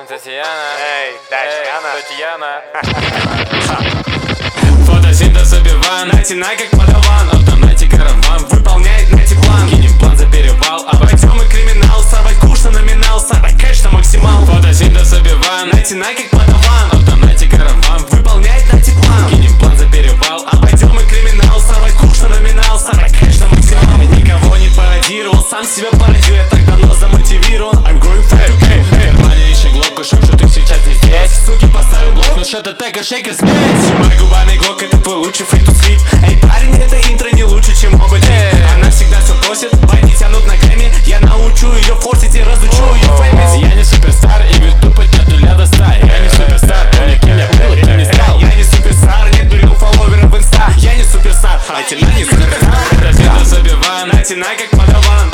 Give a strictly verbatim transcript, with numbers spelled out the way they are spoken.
Татьяна. Эй, Татьяна. Татьяна. Фотосинтез убиван, натянай как подаван. Автомате караван, выполняет нати план. Кинем план за перевал, обойдем и криминал. Сорвать куш на номинал, сорвать кэш на максимал. Фотосинтез убиван, натянай как подаван. Автомате караван, выполняет нати план. Кинем план за перевал, обойдем и криминал. Сорвать куш на номинал, сорвать кэш на максимал. Никого не пародировал, сам себя пародию. Я так давно замотивирован. I'm going fat, hey, hey. Ваня, ищи глотку, шок, что ты сейчас не здесь. Суки, поставил блок, но что-то тега, шейкер, смесь. Сжимай губами глок, это твой лучший free to sleep. Эй, парень, это интро не лучше, чем оба hey. Она всегда все просит, байки тянут ногами. Я научу ее форсить и разучу ее феймить. Я не суперстар и веду путь от нуля до ста. Я не суперстар, помни, кем я был и кем не стал. Я не суперстар, нет дурил фолловеров в инста. Я не суперстар, а тебя не суперстар. Фотосинтез убиван, натянай как подаван.